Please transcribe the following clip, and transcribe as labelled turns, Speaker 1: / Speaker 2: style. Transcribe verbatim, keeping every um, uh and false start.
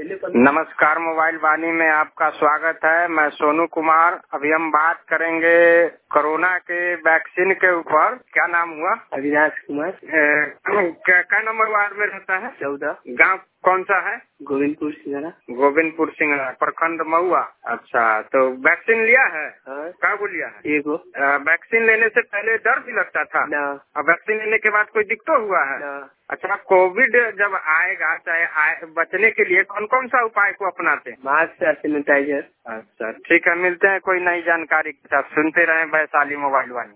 Speaker 1: नमस्कार, मोबाइल वाणी में आपका स्वागत है। मैं सोनू कुमार। अभी हम बात करेंगे कोरोना के वैक्सीन के ऊपर। क्या नाम हुआ?
Speaker 2: अविनाश कुमार।
Speaker 1: क्या क्या नंबर वार्ड में रहता है?
Speaker 2: चौदह।
Speaker 1: गांव कौन सा है?
Speaker 2: गोविंदपुर सिंघाड़ा।
Speaker 1: गोविंदपुर सिंघाड़ा, प्रखंड महुआ। अच्छा, तो वैक्सीन लिया है?
Speaker 2: हाँ।
Speaker 1: क्या को लिया है?
Speaker 2: एक।
Speaker 1: वैक्सीन लेने से पहले डर भी लगता था
Speaker 2: ना।
Speaker 1: अब वैक्सीन लेने के बाद कोई दिक्कत हुआ है
Speaker 2: ना।
Speaker 1: अच्छा, कोविड जब आएगा चाहे आए, बचने के लिए कौन कौन सा उपाय को अपनाते हैं?
Speaker 2: मास्क और सैनिटाइजर।
Speaker 1: अच्छा ठीक है, मिलते हैं कोई नई जानकारी के साथ। सुनते रहें वैशाली मोबाइल वाणी।